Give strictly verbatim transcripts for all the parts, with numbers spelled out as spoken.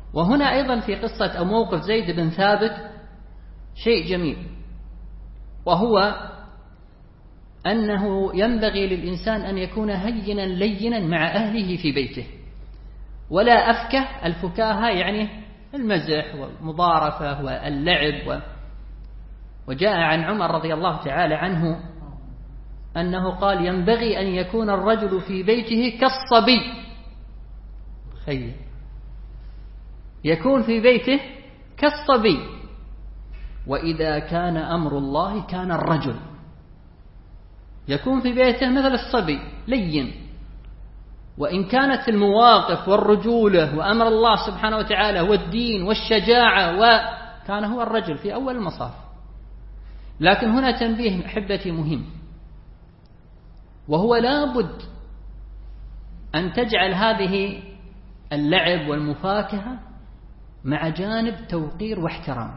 وهنا أيضا في قصة أو موقف زيد بن ثابت شيء جميل، وهو أنه ينبغي للإنسان أن يكون هينا لينا مع أهله في بيته، ولا أفكه. الفكاهة يعني المزح والمضارفة واللعب و... وجاء عن عمر رضي الله تعالى عنه أنه قال ينبغي أن يكون الرجل في بيته كالصبي. خير يكون في بيته كالصبي، وإذا كان أمر الله كان الرجل. يكون في بيته مثل الصبي لين، وإن كانت المواقف والرجولة وأمر الله سبحانه وتعالى والدين والشجاعة وكان هو الرجل في أول المصاف. لكن هنا تنبيه أحبتي مهم، وهو لابد أن تجعل هذه اللعب والمفاكهة مع جانب توقير واحترام.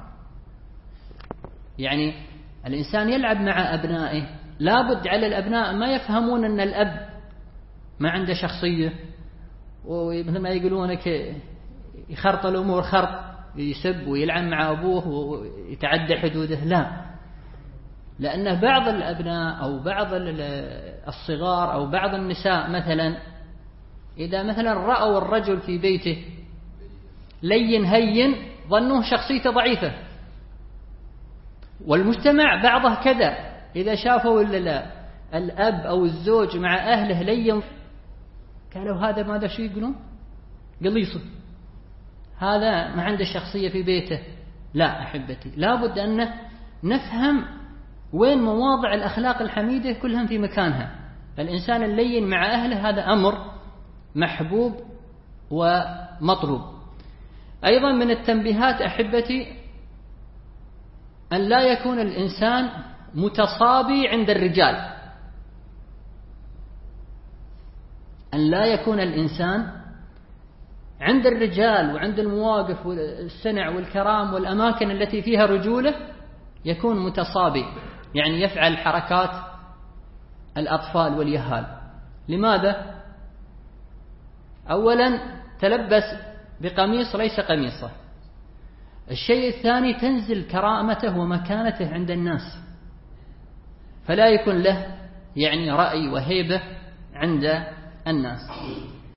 يعني الإنسان يلعب مع أبنائه، لابد على الأبناء ما يفهمون أن الأب ما عنده شخصية، ومثل ما يقولونك يخرط الأمور خرط، يسب ويلعن مع أبوه ويتعدى حدوده. لا، لأن بعض الأبناء أو بعض الصغار أو بعض النساء مثلا إذا مثلا رأوا الرجل في بيته لين هين ظنوه شخصيته ضعيفة، والمجتمع بعضه كذا، إذا شافوا الأب أو الزوج مع أهله لين قالوا هذا ماذا شو يقولون قليصه، هذا ما عنده شخصية في بيته. لا أحبتي، لابد أن نفهم وين مواضع الأخلاق الحميدة كلهم في مكانها. الإنسان اللين مع أهله هذا أمر محبوب ومطلوب. أيضا من التنبيهات أحبتي أن لا يكون الإنسان متصابي عند الرجال، أن لا يكون الإنسان عند الرجال وعند المواقف والسنع والكرام والأماكن التي فيها رجولة يكون متصابي، يعني يفعل حركات الأطفال واليهال. لماذا؟ أولا تلبس بقميص ليس قميصه. الشيء الثاني تنزل كرامته ومكانته عند الناس، فلا يكون له يعني رأي وهيبة عند الناس.